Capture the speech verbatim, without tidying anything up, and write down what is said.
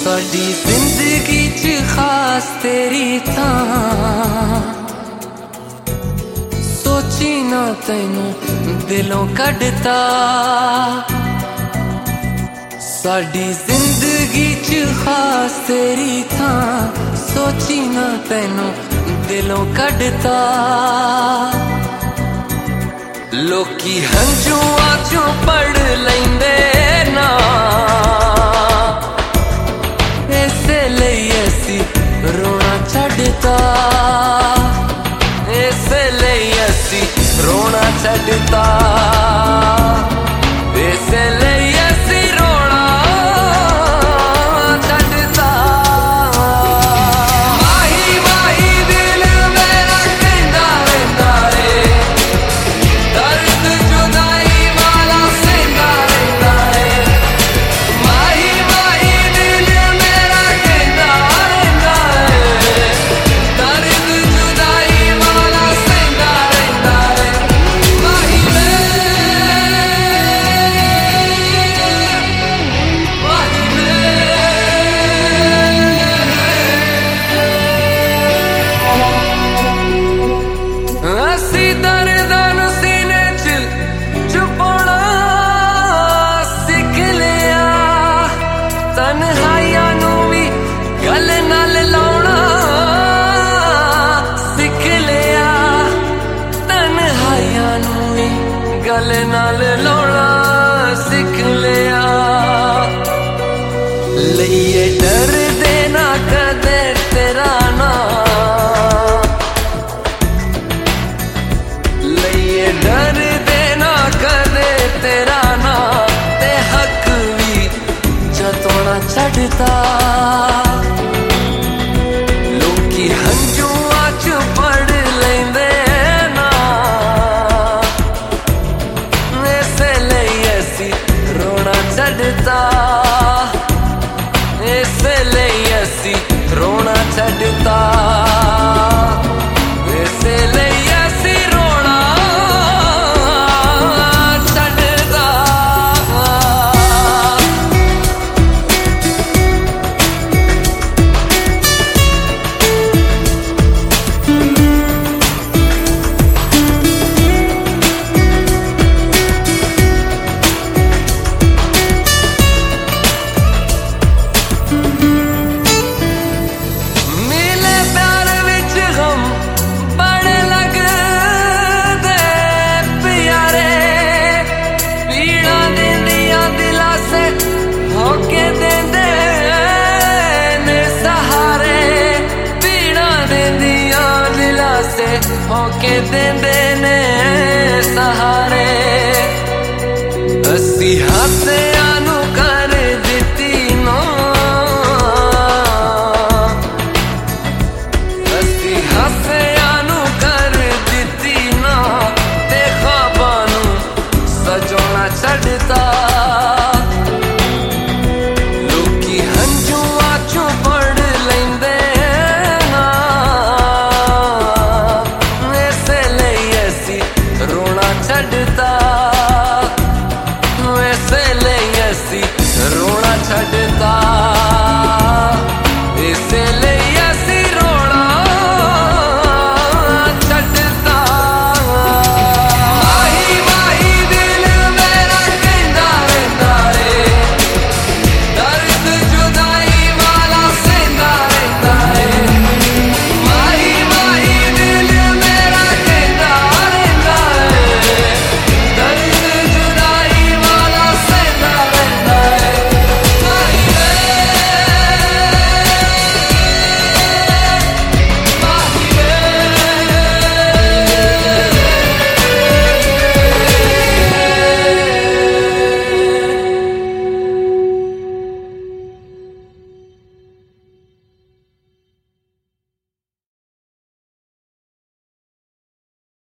साडी जिंदगी च खास तेरी थां सोची ना तैनू दिलों कढ़ता। साडी जिंदगी च खास तेरी थां सोची ना तैनू दिलों कढ़ता। लोकी हंजुआं चों पढ़ लैंदे ना इसे लई असी रोना छड्डता। इसे लई असी रोना छड्डता। इसे लई असी रोना छड्डता। माही माही दिल मेरा कहंदा रहिंदा रे दर्द जुदाई वाला सहंदा रहिंदा रे। माही माही दिल मेरा कहंदा रहिंदा रे दर्द जुदाई वाला सहंदा रहिंदा रे। माही वे माही वे असी दर्दां नूं सीने च छुपाउणा सिख लिया। तन्हाइयां नूं भी गले नाल लाउणा सिख लिया। तन्हाइयां नूं भी गले नाल लाउणा सिख लिया। लइए डर देना कदे तेरा नां लइए डर देना कदे तेरा ना ते हक भी जतोना छड्डता। लोकी हंजुआं च पढ़ लैंदे ना इसे लई असी रोना छड्डता। इसे लई असी रोना छड्डता। इसे लई असी रोना छड्डता। मिले प्यार विच गम बड़े लगदे प्यारे। पीड़ा दिंदियां दिला से होके देंदे ने सहारे। पीड़ा दिंदियां दिला से होके देंदे ने सहारे। असी हाथ